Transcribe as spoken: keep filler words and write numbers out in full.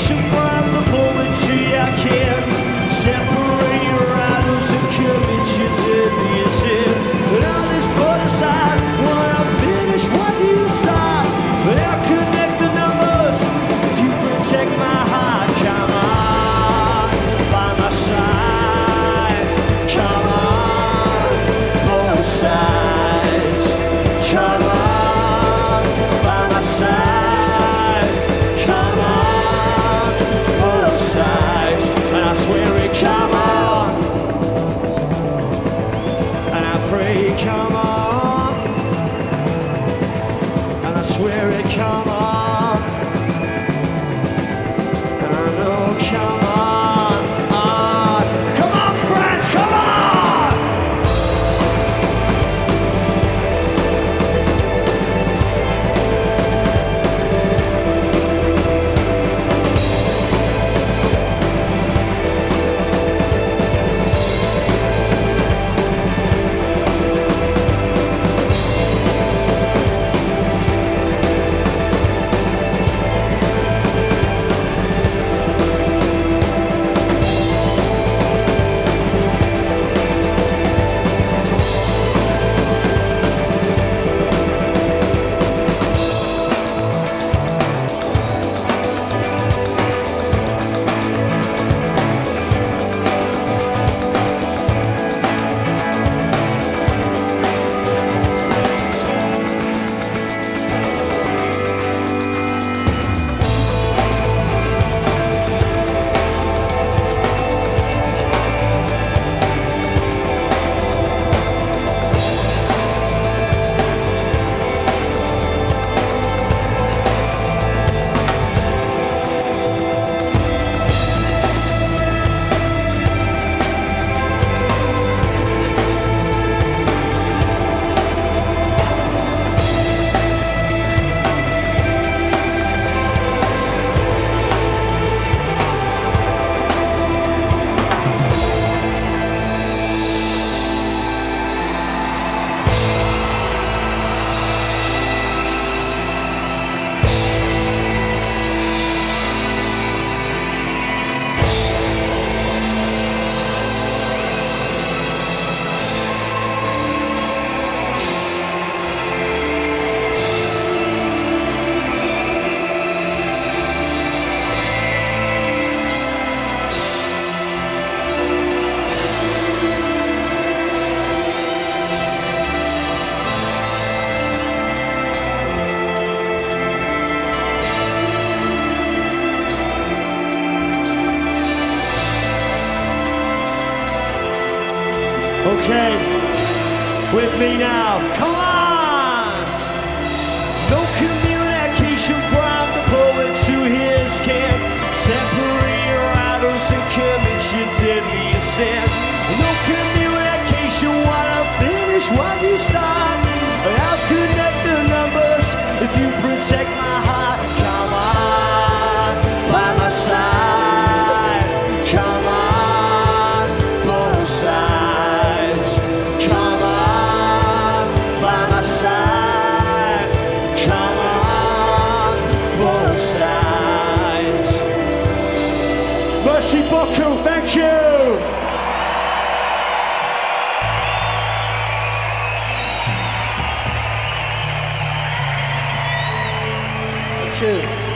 vacation from the poetry I can. Separate your idols and commit your deadly sin. But all this put aside, when I finish what you start. But I'll connect the numbers if you protect my heart. Come on, by my side. Come on, both sides. Come on, by my side. Come on, both sides. And I swear it, come on. And I pray, come on. And I swear it, come on. And I know, come on. on. Come on, friends, come on! Okay, with me now. Come on! No communication from the poet to his camp. Separate your idols and commit your deadly sin. No communication while I finish what you start. I'll connect the numbers if you protect my heart. Come on, by my side. Come on, both sides. Come on, by my side. Come on, both sides. Merci beaucoup, thank you. Thank you.